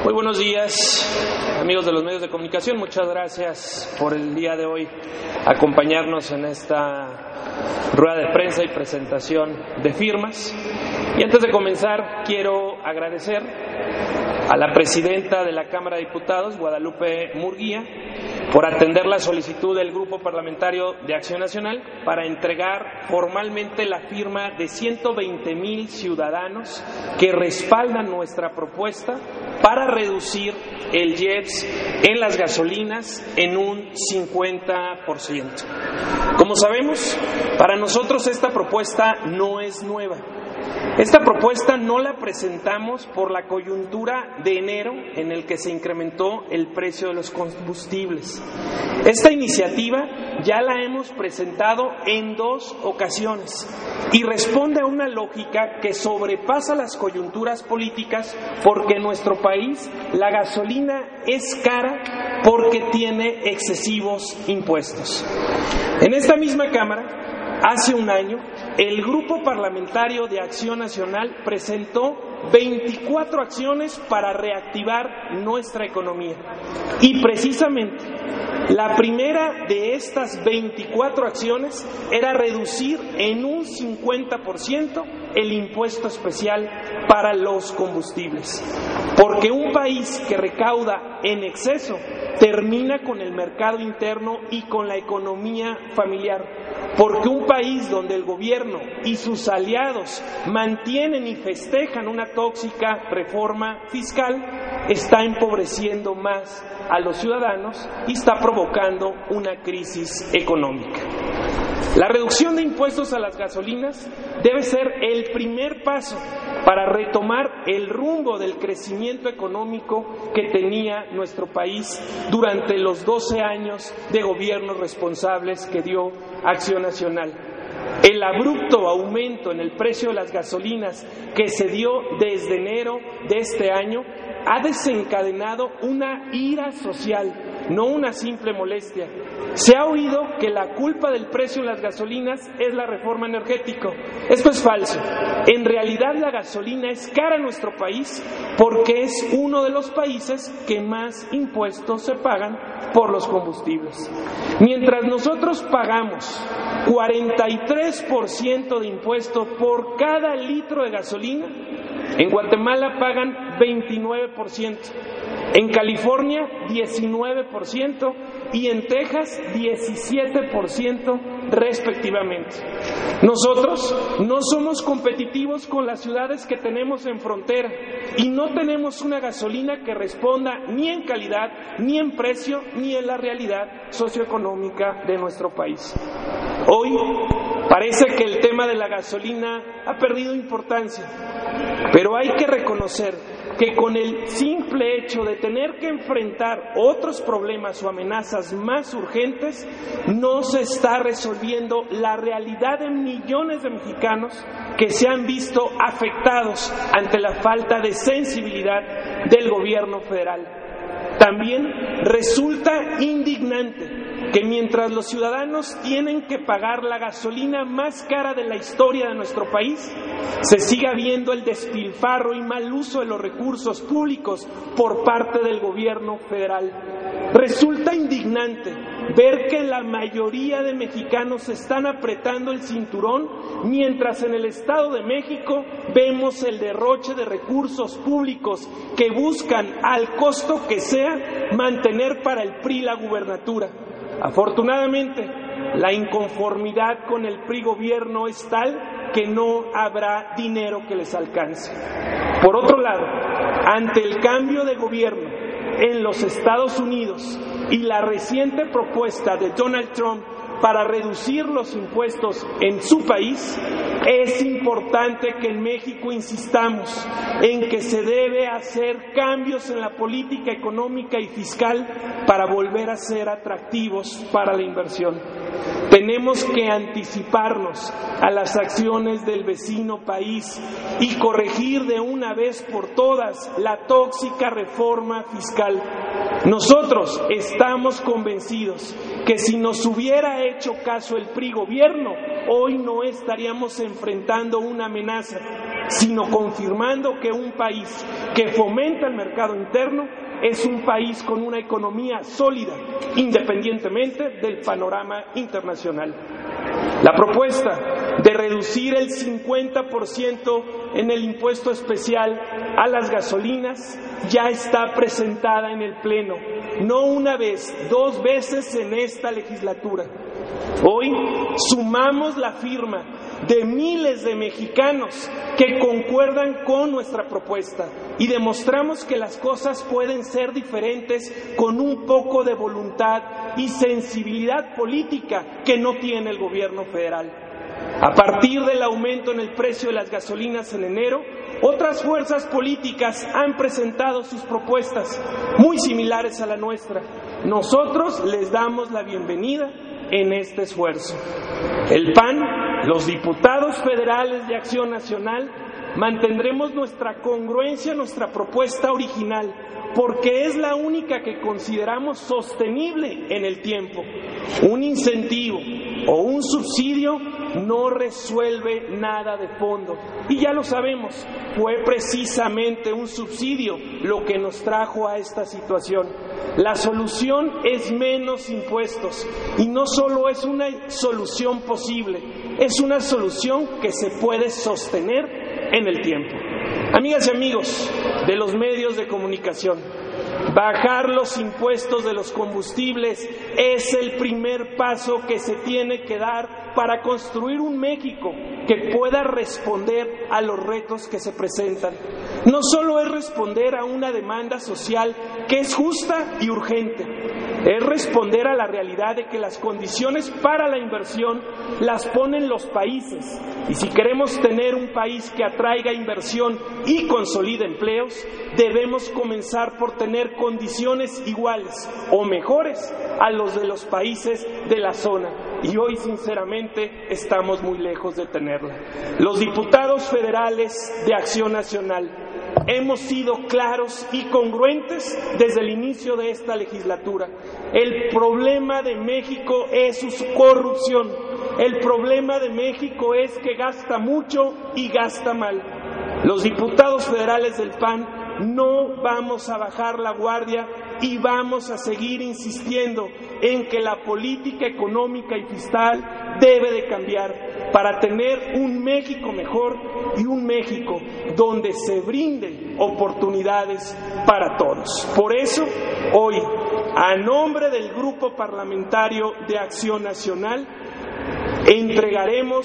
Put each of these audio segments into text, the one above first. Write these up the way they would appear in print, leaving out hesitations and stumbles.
Muy buenos días, amigos de los medios de comunicación. Muchas gracias por el día de hoy acompañarnos en esta rueda de prensa y presentación de firmas. Y antes de comenzar, quiero agradecer a la presidenta de la Cámara de Diputados, Guadalupe Murguía, por atender la solicitud del Grupo Parlamentario de Acción Nacional para entregar formalmente la firma de 120,000 ciudadanos que respaldan nuestra propuesta para reducir el IEPS en las gasolinas en un 50%. Como sabemos, para nosotros esta propuesta no es nueva. Esta propuesta no la presentamos por la coyuntura de enero en el que se incrementó el precio de los combustibles. Esta iniciativa ya la hemos presentado en 2 ocasiones y responde a una lógica que sobrepasa las coyunturas políticas, porque en nuestro país la gasolina es cara porque tiene excesivos impuestos. En esta misma Cámara, hace un año, el Grupo Parlamentario de Acción Nacional presentó 24 acciones para reactivar nuestra economía. Y precisamente, la primera de estas 24 acciones era reducir en un 50% el impuesto especial para los combustibles. Porque un país que recauda en exceso termina con el mercado interno y con la economía familiar. Porque un país donde el gobierno y sus aliados mantienen y festejan una tóxica reforma fiscal está empobreciendo más a los ciudadanos y está provocando una crisis económica. La reducción de impuestos a las gasolinas debe ser el primer paso para retomar el rumbo del crecimiento económico que tenía nuestro país durante los 12 años de gobiernos responsables que dio Acción Nacional. El abrupto aumento en el precio de las gasolinas que se dio desde enero de este año ha desencadenado una ira social, no una simple molestia. Se ha oído que la culpa del precio de las gasolinas es la reforma energética. Esto es falso. En realidad la gasolina es cara en nuestro país porque es uno de los países que más impuestos se pagan por los combustibles. Mientras nosotros pagamos 43% de impuesto por cada litro de gasolina, en Guatemala pagan 29%, en California 19% y en Texas 17% respectivamente. Nosotros no somos competitivos con las ciudades que tenemos en frontera y no tenemos una gasolina que responda ni en calidad, ni en precio, ni en la realidad socioeconómica de nuestro país. Hoy parece que el tema de la gasolina ha perdido importancia, pero hay que reconocer que con el simple hecho de tener que enfrentar otros problemas o amenazas más urgentes, no se está resolviendo la realidad de millones de mexicanos que se han visto afectados ante la falta de sensibilidad del gobierno federal. También resulta indignante que mientras los ciudadanos tienen que pagar la gasolina más cara de la historia de nuestro país, se siga viendo el despilfarro y mal uso de los recursos públicos por parte del gobierno federal. Resulta indignante ver que la mayoría de mexicanos están apretando el cinturón, mientras en el Estado de México vemos el derroche de recursos públicos que buscan, al costo que sea, mantener para el PRI la gubernatura. Afortunadamente, la inconformidad con el PRI gobierno es tal que no habrá dinero que les alcance. Por otro lado, ante el cambio de gobierno en los Estados Unidos y la reciente propuesta de Donald Trump para reducir los impuestos en su país, es importante que en México insistamos en que se debe hacer cambios en la política económica y fiscal para volver a ser atractivos para la inversión. Tenemos que anticiparnos a las acciones del vecino país y corregir de una vez por todas la tóxica reforma fiscal. Nosotros estamos convencidos que si nos hubiera hecho caso el PRI gobierno, hoy no estaríamos enfrentando una amenaza, sino confirmando que un país que fomenta el mercado interno es un país con una economía sólida, independientemente del panorama internacional. La propuesta de reducir el 50% en el impuesto especial a las gasolinas ya está presentada en el Pleno, no una vez, 2 veces en esta legislatura. Hoy sumamos la firma de miles de mexicanos que concuerdan con nuestra propuesta y demostramos que las cosas pueden ser diferentes con un poco de voluntad y sensibilidad política que no tiene el gobierno federal. A partir del aumento en el precio de las gasolinas en enero, otras fuerzas políticas han presentado sus propuestas muy similares a la nuestra. Nosotros les damos la bienvenida en este esfuerzo. El PAN, los diputados federales de Acción Nacional, mantendremos nuestra congruencia, nuestra propuesta original, porque es la única que consideramos sostenible en el tiempo. Un incentivo o un subsidio no resuelve nada de fondo. Y ya lo sabemos, fue precisamente un subsidio lo que nos trajo a esta situación. La solución es menos impuestos, y no solo es una solución posible, es una solución que se puede sostener en el tiempo. Amigas y amigos de los medios de comunicación, bajar los impuestos de los combustibles es el primer paso que se tiene que dar para construir un México que pueda responder a los retos que se presentan. No solo es responder a una demanda social que es justa y urgente, es responder a la realidad de que las condiciones para la inversión las ponen los países. Y si queremos tener un país que atraiga inversión y consolide empleos, debemos comenzar por tener condiciones iguales o mejores a los de los países de la zona. Y hoy, sinceramente, estamos muy lejos de tenerla. Los diputados federales de Acción Nacional hemos sido claros y congruentes desde el inicio de esta legislatura. El problema de México es su corrupción. El problema de México es que gasta mucho y gasta mal. Los diputados federales del PAN no vamos a bajar la guardia y vamos a seguir insistiendo en que la política económica y fiscal debe de cambiar para tener un México mejor y un México donde se brinden oportunidades para todos. Por eso, hoy, a nombre del Grupo Parlamentario de Acción Nacional, entregaremos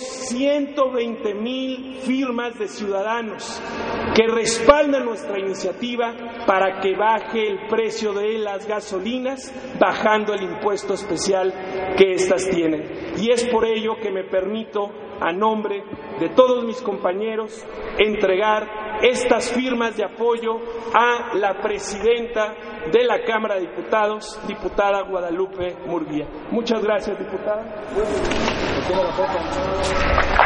120,000 firmas de ciudadanos que respaldan nuestra iniciativa para que baje el precio de las gasolinas, bajando el impuesto especial que éstas tienen. Y es por ello que me permito, a nombre de todos mis compañeros, entregar estas firmas de apoyo a la presidenta de la Cámara de Diputados, diputada Guadalupe Murguía. Muchas gracias, diputada.